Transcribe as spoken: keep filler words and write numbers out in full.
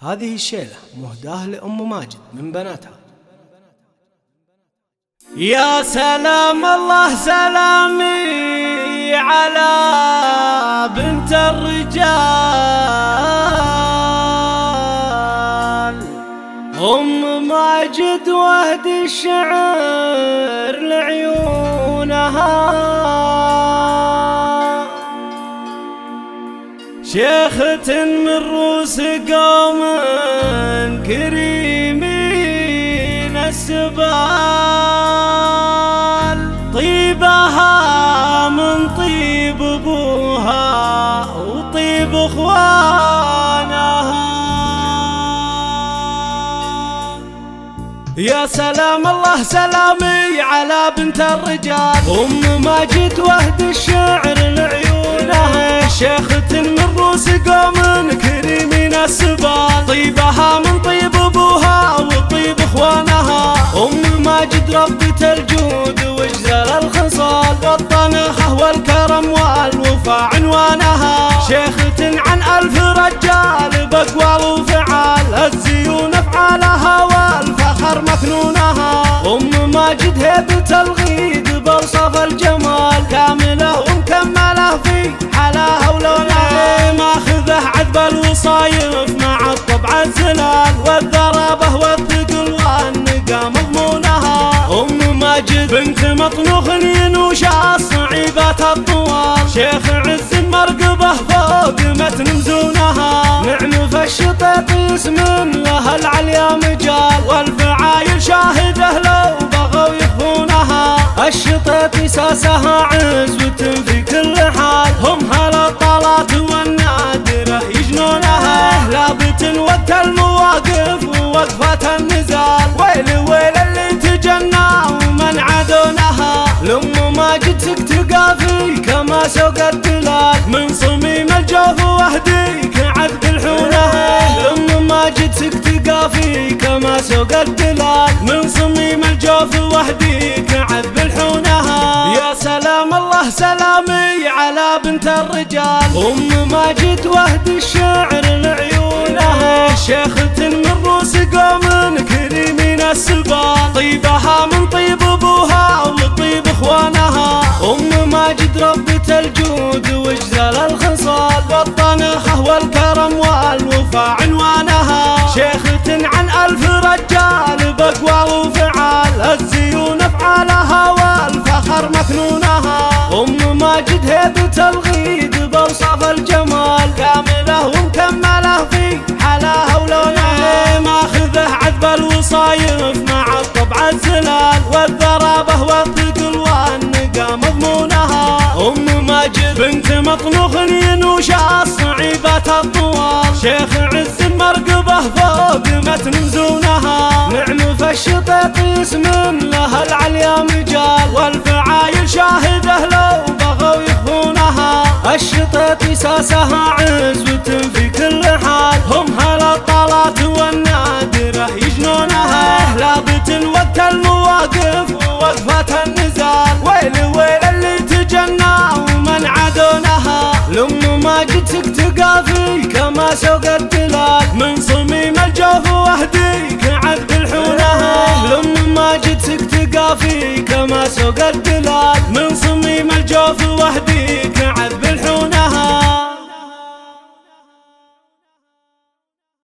هذه الشيلة مهداة لأم ماجد من بناتها. يا سلام الله سلامي على بنت الرجال، أم ماجد وهد الشعر لعيونها، شيخة من رؤوس قوم كريمين السبال، طيبها من طيب ابوها وطيب اخوانها. يا سلام الله سلامي على بنت الرجال، أم ماجد وهد الشعر لعيونها، شيخة من رؤوس قوم كريمين السبال، طيبها من طيب ابوها وطيب اخوانها. أم ماجد ربة الجود وجزل الخصال، والطنخة والكرم والوفا عنوانها، شيخة عن ألف رجال بأقوال وفعال، الزيون افعالها والفخر مكنونها. أم ماجد هيبة الغيد بوصف الجمال، كاملة ومكملة في حلاها ولونها، ماخذه عذب الوصايف مع الطبع الزلال، والذرابة والثقل والنقا مضمونها. أم ماجد بنت مطنوخ ينوش الصعيبات الطوال، شيخ عز مرقبه فوق متن مزونها، نعم فالشطيط اسم لها العليا مجال، والفعايل شاهده لو بغوا يخفونها، الشطيط ساسها عزوة في كل حال، هم هالطلات والنادرة يجنونها، لابت وقت المواقف ووقفة النزال، ويل ويل اللي تجنى ومن عدونها. لأم ماجد سكت قافي كما سوق الدلال، من صميم الجوف وهديك عذب الحونها، لأم ماجد سكت قافي كما سوق الدلال، من صميم الجوف وهديك عذب الحونها. يا سلام الله سلامي على بنت الرجال، أم ماجد وهد الشعر لعيونها، شيخة من رؤوس قوم كريمين السبال، طيبها من طيب ابوها وطيب اخوانها. أم ماجد ربة الجود وجزل الخصال، والطنخة والكرم والوفا عنوانها، شيخة عن ألف رجال بأقوال وفعال، الزيون افعالها والفخر مكنونها. أم ماجد هيبة الغيد بوصف الجمال، كاملة ومكملة في حلاها ولونها، ماخذه عذب الوصايف مع الطبع الزلال، والذرابة والثقل والنقا مضمونها. أم ماجد بنت مطنوخ ينوش الصعيبات الطوال، شيخ عز مرقبه فوق متن مزونها، نعم فالشطيط اسم لها العليا مجال، والفعايل شاهده لو بغوا يخفونها، الشطيط ساسها عزوة في كل حال، هم هالطلات والنادرة يجنونها، لابت وقت المواقف ووقفة النزال، ويل ويل اللي تجنى ومن عدونها. لأم ماجد سكت قافي كما سوق الدلال، من